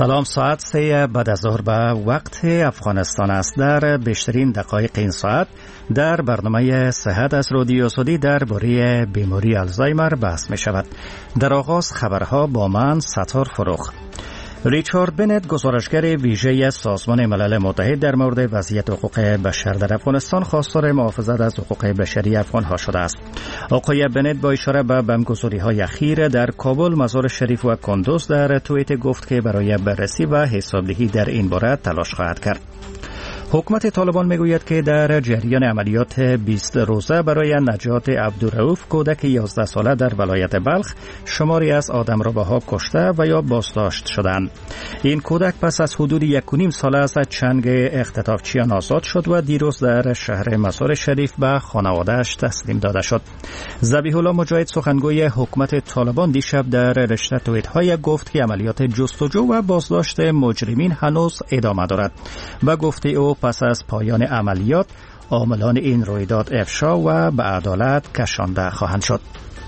سلام، ساعت 3 بعد از ظهر به وقت افغانستان است. در بیشترین دقایق این ساعت در برنامه صحت از رادیو آزادی درباره بیماری آلزایمر بحث می شود. در آغاز خبرها با من ستار فروخ. ریچارد بنت، گزارشگر ویژه سازمان ملل متحد در مورد وضعیت حقوق بشر در افغانستان، خواستار محافظت از حقوق بشری افغان‌ها شده است. آقای بنت با اشاره به بمبگذاری‌های اخیر در کابل، مزار شریف و کندوز در توییت گفت که برای بررسی و حسابدهی در این باره تلاش خواهد کرد. حکومت طالبان میگوید که در جریان عملیات 20 روزه برای نجات عبدالرؤوف، کودک 11 ساله در ولایت بلخ، شماری از آدمرباها کشته و یا بازداشت شدند. این کودک پس از حدود 1.5 سال از چنگ اختطافچیان آزاد شد و دیروز در شهر مزار شریف به خانواده‌اش تسلیم داده شد. ذبیح الله مجاهد، سخنگوی حکومت طالبان، دیشب در رشته توییت‌های گفت که عملیات جستجو و بازداشت مجرمین هنوز ادامه دارد و گفته او پس از پایان عملیات عاملان این رویداد افشا و به عدالت کشانده خواهند شد.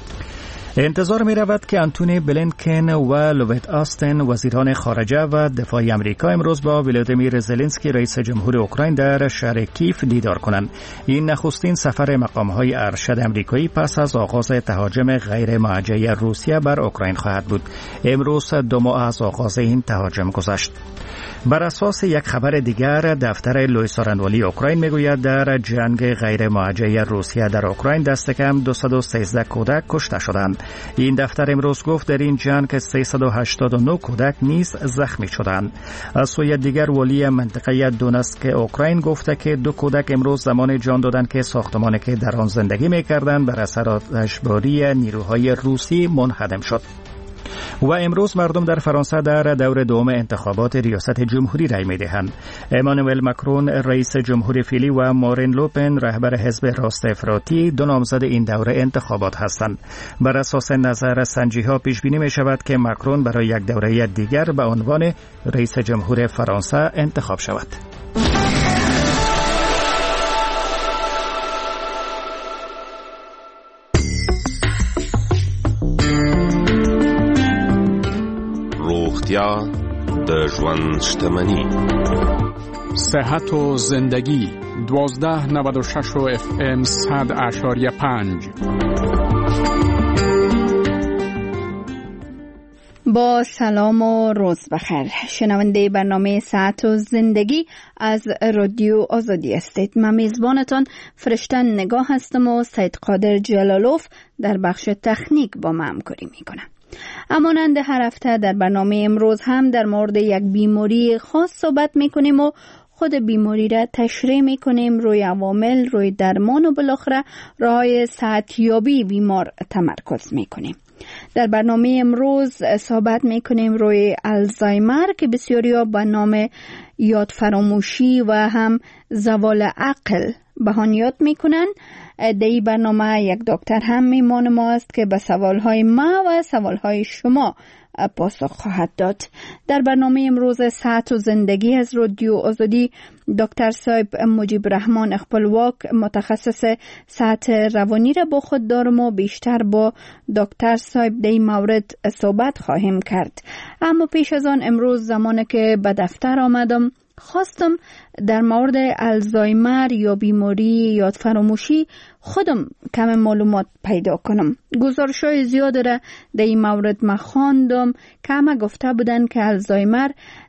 انتظار می رود که آنتونی بلینکن و لوید آستن، وزیران خارجه و دفاع امریکا، امروز با ولادیمیر زلنسکی، رئیس جمهور اوکراین، در شهر کیف دیدار کنند. این نخستین سفر مقام‌های ارشد امریکایی پس از آغاز تهاجم غیر موجه روسیه بر اوکراین خواهد بود. امروز 2 ماه از آغاز این تهاجم گذشت. بر اساس یک خبر دیگر، دفتر لوئیس آرنوالی اوکراین میگوید در جنگ غیر موجه روسیه در اوکراین دست کم 213 کودک کشته شدند. این دفتر امروز گفت در این جنگ 389 کودک نیز زخمی شدند. از سوی دیگر، ولی منطقه دونسک اوکراین گفته که 2 کودک امروز زمان جان دادند که ساختمانی که در آن زندگی می‌کردند بر اثر آتشباری نیروهای روسی منهدم شد. و امروز مردم در فرانسه در دور دوم انتخابات ریاست جمهوری رای می‌دهند. امانوئل ماکرون، رئیس جمهور فعلی، و مارین لوپن، رهبر حزب راست افراطی، 2 نامزد این دوره انتخابات هستند. بر اساس نظرسنجی‌ها پیش بینی می‌شود که ماکرون برای یک دوره دیگر به عنوان رئیس جمهور فرانسه انتخاب شود. روغتیا د ژوند شتمني. صحت و زندگی 1296 و FM 100.5. با سلام و روز بخیر. شنونده برنامه صحت و زندگی از رادیو آزادی هستید. من میزبانتان فرشته نگاه هستم و سید قادر جلالوف در بخش تکنیک با ما همکاری میکنم. همانند هر هفته در برنامه امروز هم در مورد یک بیماری خاص صحبت میکنیم و خود بیماری را تشریح میکنیم، روی عوامل، روی درمان و بالاخره راه‌های صحتیابی بیمار تمرکز میکنیم. در برنامه امروز صحبت میکنیم روی آلزایمر که بسیاری‌ها به نام یاد فراموشی و هم زوال عقل به آن یاد میکنن. در این برنامه یک دکتر هم میمان ما است که به سوالهای ما و سوالهای شما پاسخ خواهد داد. در برنامه امروز صحت و زندگی از رادیو آزادی، دکتر صاحب مجیب رحمان اخپلواک، متخصص صحت روانی را با خود دارم و بیشتر با دکتر صاحب در این مورد صحبت خواهیم کرد. اما پیش از آن، امروز زمانی که به دفتر آمدم خواستم در مورد آلزایمر یا بیماری یاد فراموشی خودم کم معلومات پیدا کنم. گزارش‌های زیاد را در این مورد من خواندم که همه گفته بودن که آلزایمر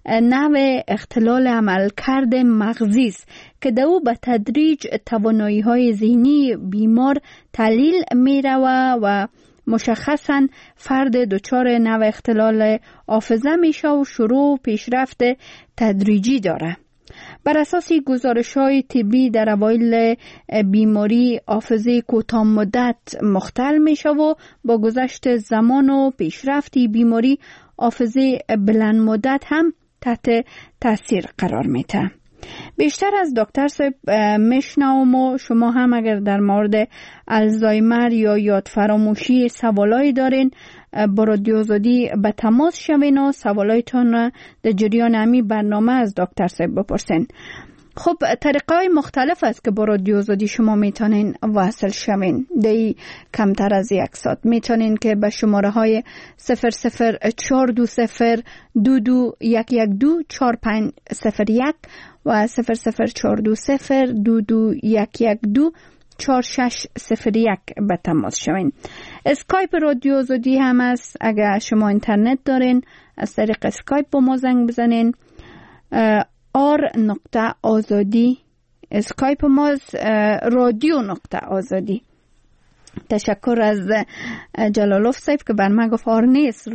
نوع اختلال عملکرد مغزی است که در او به تدریج توانایی‌های ذهنی بیمار تحلیل می‌رود و مشخصاً فرد دچار نوع اختلال حافظه میشه و شروع پیشرفت تدریجی داره. بر اساس گزارش‌های طبی در اوایل بیماری حافظه کوتاه مدت مختل میشه و با گذشت زمان و پیشرفت بیماری حافظه بلند مدت هم تحت تاثیر قرار میده. بیشتر از دکتر صاحب میشنوم و شما هم اگر در مورد آلزایمر یا یاد فراموشی سوالایی دارین با رادیو آزادی به تماس شوین و سوالایتان در جریان همی برنامه از دکتر صاحب بپرسین. خب طریقای مختلف است که با رادیو آزادی شما میتونین وصل شوین. دی کمتر از 1 ساعت میتونین که به شماره های 00420 22 4501 و 00420 22 4601 به تماس شوین. اسکایپ رادیو آزادی هم است. اگر شما اینترنت دارین از طریق اسکایپ با ما زنگ بزنین. r.azadi اسکایپ ما رادیو.azadi. تشکر از جلالوف صاحب که بر من گفت آر نیست،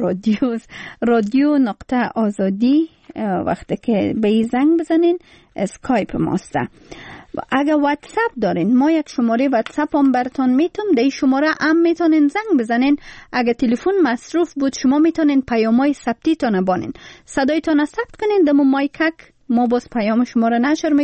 رادیو.azadi. وقتی که به این زنگ بزنین اسکایپ ماست. اگر واتساپ دارین ما یک شماره واتساپ هم براتون میتونم. در این شماره هم میتونین زنگ بزنین. اگر تلفن مصروف بود شما میتونین پیامای ثبتی تون بانین، صدایتون ثبت کنین دم مایکک، ما باز پیام شما را نشر